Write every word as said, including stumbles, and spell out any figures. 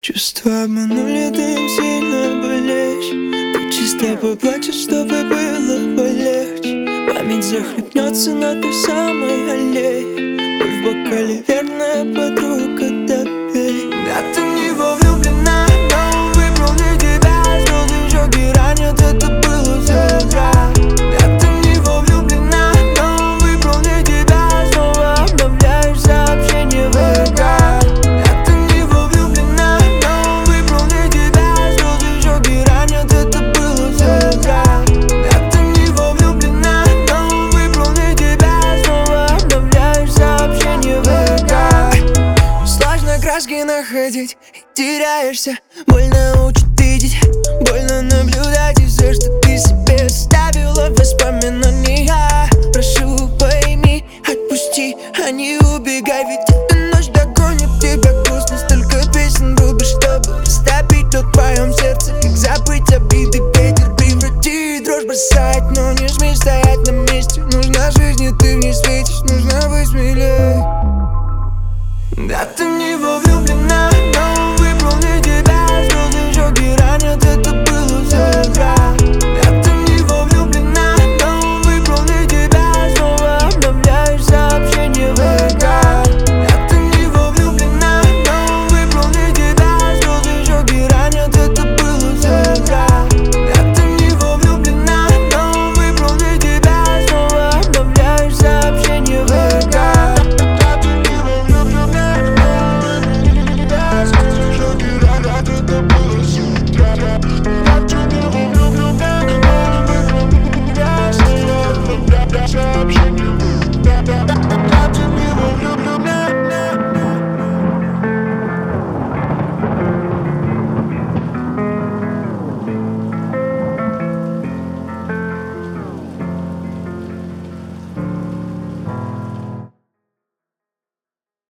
Чувства обманули, ты им сильно болеешь. Ты чисто поплачешь, чтобы было полегче. Память захлебнется на той самой аллее. Боль в бокале, верная подруга, допей. Да ты в него влюблена, но он выбрал не тебя. Слезы щеки ранят, это было вчера. Да ты в него влюблена, но он выбрал не тебя. Снова обновляешь сообщения в ВК. Краски находить и теряешься. Больно учит видеть, больно наблюдать. И все, что ты себе оставила в воспоминания. Прошу, пойми, отпусти, а не убегай, ведь